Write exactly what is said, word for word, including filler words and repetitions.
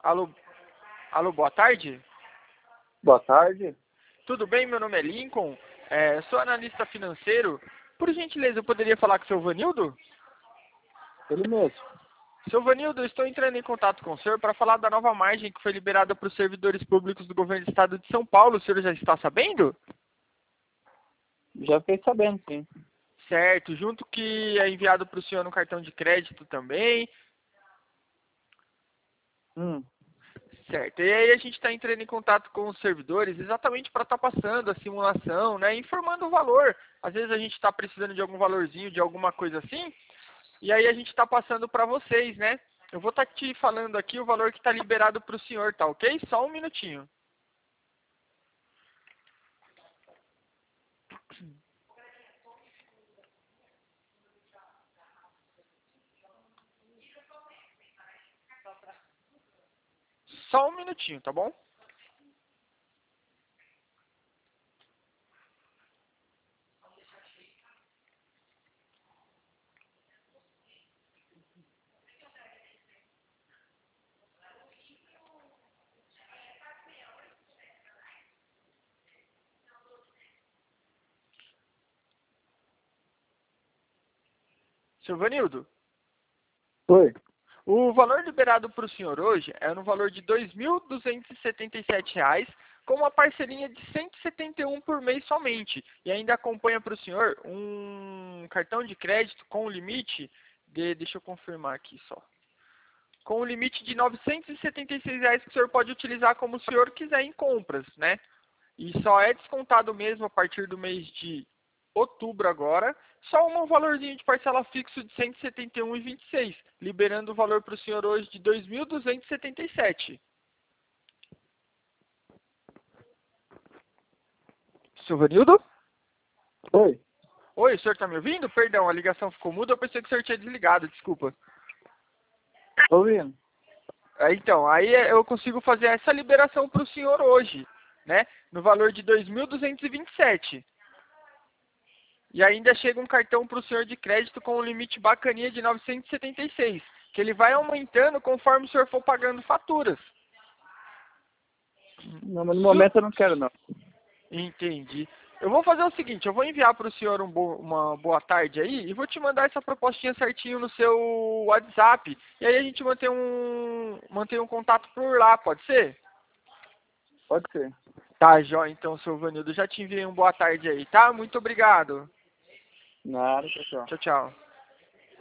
Alô, alô, boa tarde. Boa tarde. Tudo bem? Meu nome é Lincoln. É, sou analista financeiro. Por gentileza, eu poderia falar com o seu Vanildo? Ele mesmo. Seu Vanildo, eu estou entrando em contato com o senhor para falar da nova margem que foi liberada para os servidores públicos do governo do estado de São Paulo. O senhor já está sabendo? Já fiquei sabendo, sim. Certo, junto que é enviado para o senhor no cartão de crédito também. Hum. Certo, e aí a gente está entrando em contato com os servidores exatamente para estar passando a simulação, né, informando o valor. Às vezes a gente está precisando de algum valorzinho, de alguma coisa assim, e aí a gente está passando para vocês, né. Eu vou estar te falando aqui o valor que está liberado para o senhor, tá ok? Só um minutinho. Só um minutinho, tá bom? Seu Vanildo, Oi. o valor liberado para o senhor hoje é no valor de dois mil duzentos e setenta e sete reais, com uma parcelinha de cento e setenta e um por mês somente. E ainda acompanha para o senhor um cartão de crédito com limite de, deixa eu confirmar aqui só, com um limite de novecentos e setenta e seis reais que o senhor pode utilizar como o senhor quiser em compras, né? E só é descontado mesmo a partir do mês de outubro agora, só um valorzinho de parcela fixo de cento e setenta e um reais e vinte e seis centavos, liberando o valor para o senhor hoje de dois mil duzentos e setenta e sete reais. Seu Vanildo? Oi. Oi, o senhor está me ouvindo? Perdão, a ligação ficou muda, eu pensei que o senhor tinha desligado, desculpa. Tô ouvindo. É, Então, aí eu consigo fazer essa liberação para o senhor hoje, né? No valor de dois mil duzentos e vinte e sete reais. E ainda chega um cartão para o senhor de crédito com um limite bacaninha de novecentos e setenta e seis, que ele vai aumentando conforme o senhor for pagando faturas. Não, mas no Su- momento eu não quero, não. Entendi. Eu vou fazer o seguinte, eu vou enviar para o senhor um bo- uma boa tarde aí e vou te mandar essa propostinha certinho no seu WhatsApp. E aí a gente mantém um, mantém um contato por lá, pode ser? Pode ser. Tá, jóia, então, seu Vanildo. Já te enviei um boa tarde aí, tá? Muito obrigado. Nada, pessoal. Tchau, tchau.